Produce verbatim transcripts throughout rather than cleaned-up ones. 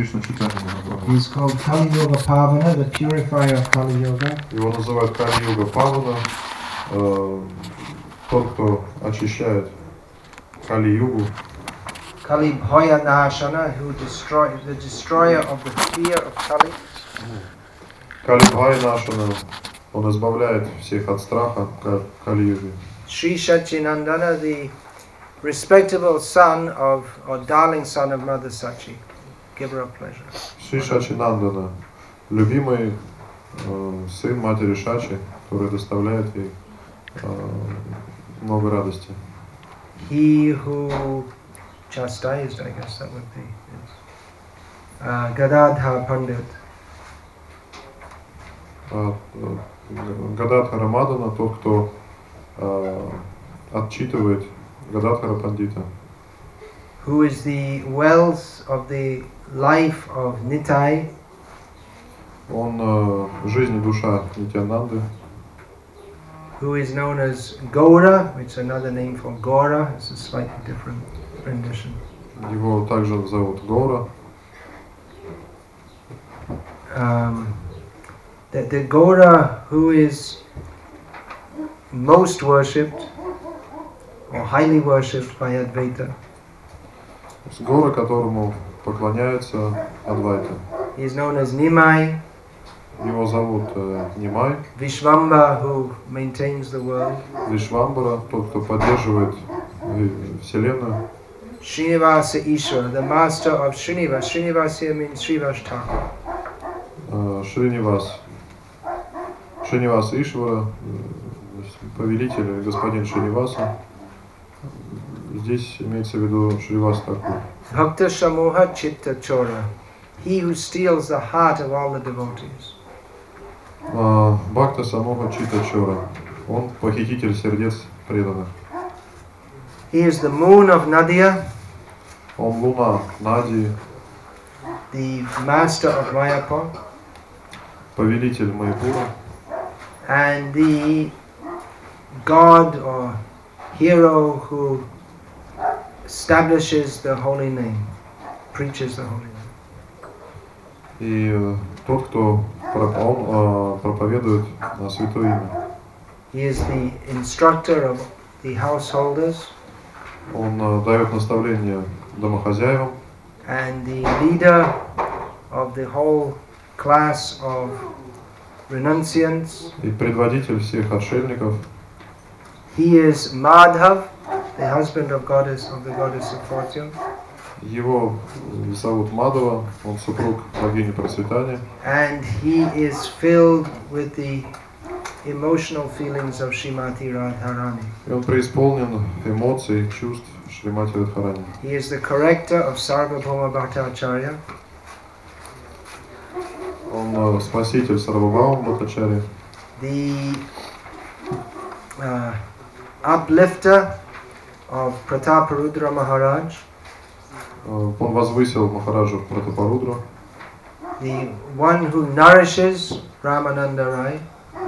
Кришна Чайтанья Махапрабху. He's called Kali Yoga Pavana, the purifier of Kali Yoga. Его называют Кали-юга Павана, э, тот, кто очищает Кали-югу. Kali Bhaya Nashana, who destroy the destroyer of the fear of Kali. Кали-бхай Нашана, он избавляет всех от страха Кали-юги. Sri Sachinandana, the respectable son of, or darling son of Mother Sachi, giver of pleasure. Шри Шачинандана, любимый э, сын матери Шачи, который доставляет ей э, много радости. He who chastised, I guess that would be, yes. uh, Gadadhar Pandit. Uh, Гададхара Мадана, тот, кто uh, отчитывает Гададхара Пандита. Who is the wells of the life of Nitai. Он uh, жизнь и душа Нитянанды. Who is known as Gaura, which is another name for Gaura. It's a slightly different rendition. Его также зовут Гора. Um, the, the Gaura who is most worshipped or highly worshipped by Advaita. Гора, которому поклоняется Адвайта. He is known as Nimai. Его зовут э, Нимай. Vishvamba, who maintains the world. Вишвамбара, тот, кто поддерживает Вселенную. Srinivasa Ishwara, the master of Srinivas. Srinivas here means Srivas Thakur. Uh, Шринивас. Шринивас Ишвара, повелитель, господин Шриниваса. Здесь имеется в виду Шривас Такур. Bhakta Shamoha Chitta Chora, he who steals the heart of all the devotees. Uh, Бхакта Самоха Чита Чора. Он похититель сердец преданных. He is the moon of Nadia. Он луна Нади. The master of Mayapur. Повелитель Майяпура. And the god or hero who establishes the holy name, preaches the holy name. И uh, тот, кто он, uh, проповедует uh, святое имя. He is the instructor of the householders. Он uh, дает наставления домохозяевам. And the leader of the whole class of renunciants. И предводитель всех отшельников. He is Madhav, the husband of goddess of the goddess of fortune. Его зовут Мадава, он супруг богини процветания. And he is filled with the emotional feelings of Srimati Radharani. И он преисполнен эмоций, чувств Шримати Радхарани. He is the corrector of Sarvabhauma Bhattacharya. Он спаситель Сарвабхаума Бхаттачарьи. The uh, uplifter of Prataparudra Maharaj. Он возвысил Махараджа Пратапарудру. The one who nourishes Ramananda Rai.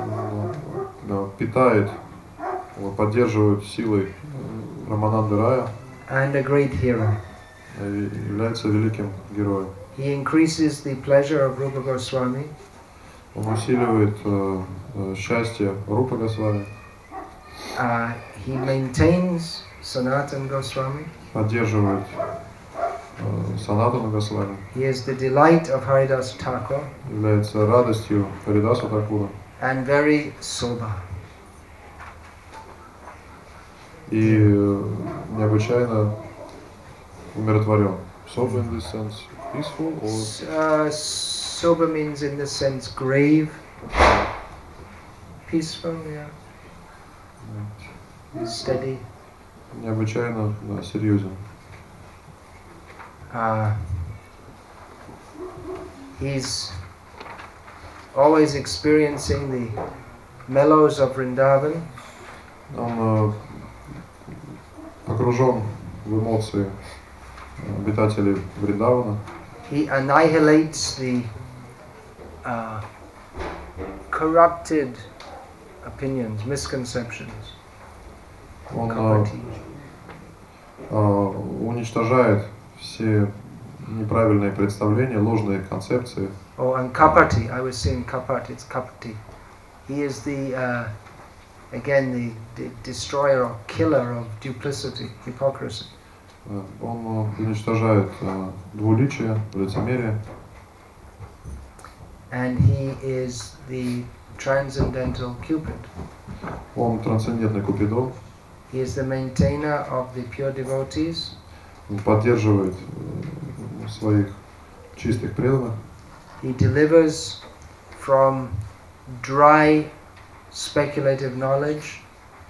Питает, поддерживает силой Рамананды Рая. And a great hero. Является великим героем. He increases the pleasure of Rupa Goswami. Он усиливает uh, uh, счастье Рупа Госвами. Uh, he maintains Sanatana Goswami. Поддерживает uh, Санатана Госвами. He is the delight of Haridas Thakur. Является радостью Харидаса Такура. And very sober. И uh, необычайно умиротворен. Sober in this sense, peaceful or? Uh, sober means in the sense grave. Peaceful, yeah. Steady. Необычайно да, серьезен. Uh, he's always experiencing the mellows of Vrindavan. Он uh, погружен в эмоции обитателей Вриндавана. He annihilates the uh, corrupted opinions, misconceptions. Он uh, uh, уничтожает все неправильные представления, ложные концепции. Oh, and Kapati, I was saying Kapat, it's Kapati. He is the, uh, again, the, the destroyer or killer of duplicity, hypocrisy. Он уничтожает двуличие, лицемерие. And he is the transcendental Cupid. Он трансцендентный Купидон. He is the maintainer of the pure devotees. Он поддерживает своих чистых преданных. He delivers from dry speculative knowledge.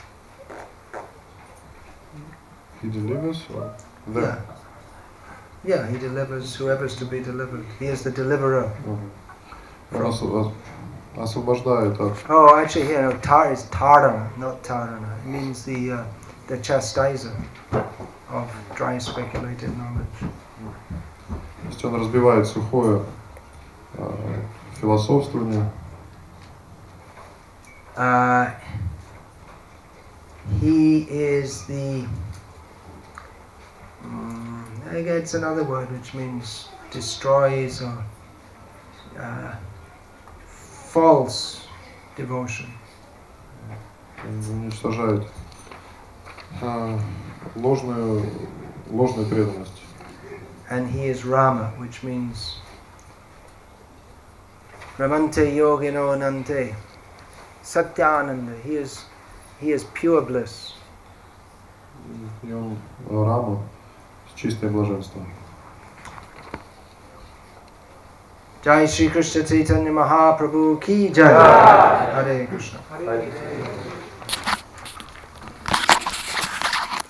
He delivers or them? Yeah. Yeah, he delivers whoever's to be delivered. He is the deliverer. Он осв- освобождает от... Oh, actually, here, no, tar is Tarana, not Tarana. It means the uh, the chastiser of dry speculative knowledge. То есть он разбивает сухое э, философствование. Uh, he is the... Um, I guess it's another word which means destroys or uh, false devotion. Он уничтожает э, ложную, ложную преданность. And he is Rama, which means Ramante Yogino Nante. Satyananda. He is he is pure bliss. И он Рама с чистым блаженством. Jai Shri Krishna Chaitanya Mahaprabhu ki jai. Hare Krishna.